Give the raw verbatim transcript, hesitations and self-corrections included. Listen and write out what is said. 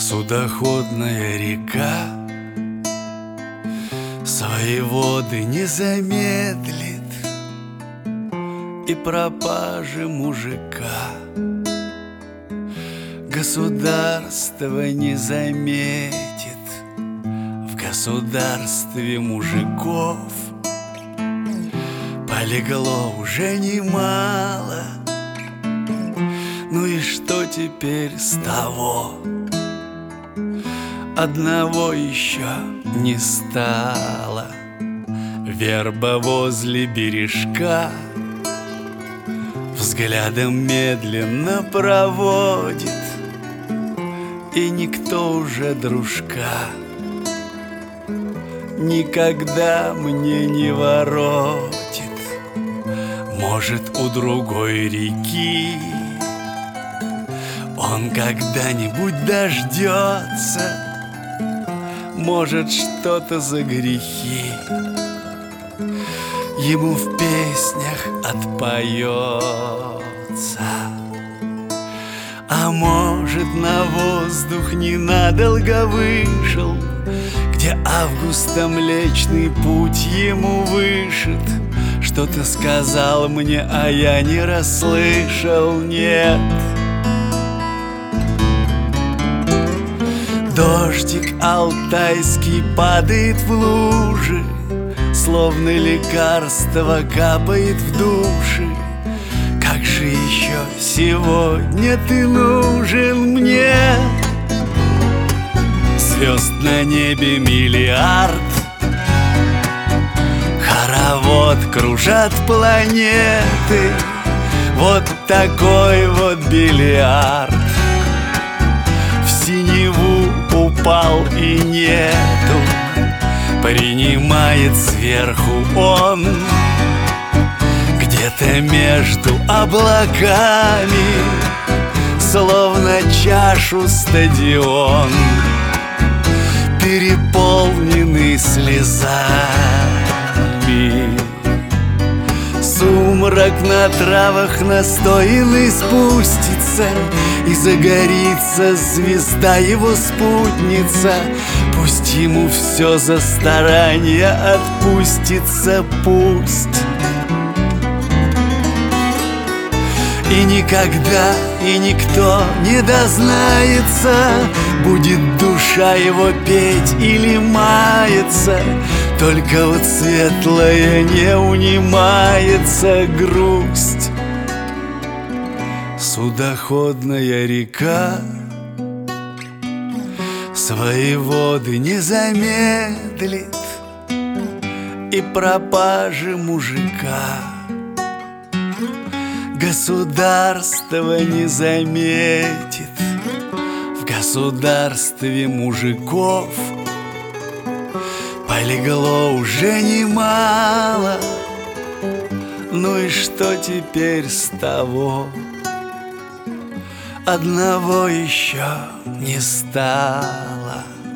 Судоходная река свои воды не замедлит, и пропажи мужика государство не заметит. В государстве мужиков полегло уже немало. Ну и что теперь с того? Одного еще не стало. Верба возле бережка взглядом медленно проводит, и никто уже дружка никогда мне не воротит. Может, у другой реки он когда-нибудь дождется, может, что-то за грехи ему в песнях отпоется. А может, на воздух ненадолго вышел, где августа Млечный Путь ему вышит. Что-то сказал мне, а я не расслышал, нет. Дождик алтайский падает в лужи, словно лекарство капает в души. Как же еще сегодня ты нужен мне? Звезд на небе миллиард, хоровод кружат планеты. Вот такой вот бильярд в синеву упал и нету. Принимает сверху он где-то между облаками, словно чашу стадион, переполненный слезами. Сумрак на травах настоянный спустится, и загорится звезда его спутница. Пусть ему все за старание отпустится, пусть. И никогда и никто не дознается, будет душа его петь или маяться. Только вот светлая не унимается грусть. Судоходная река свои воды не замедлит, и пропажи мужика государство не заметит. В государстве мужиков полегло уже немало. Ну и что теперь с того? Одного еще не стало.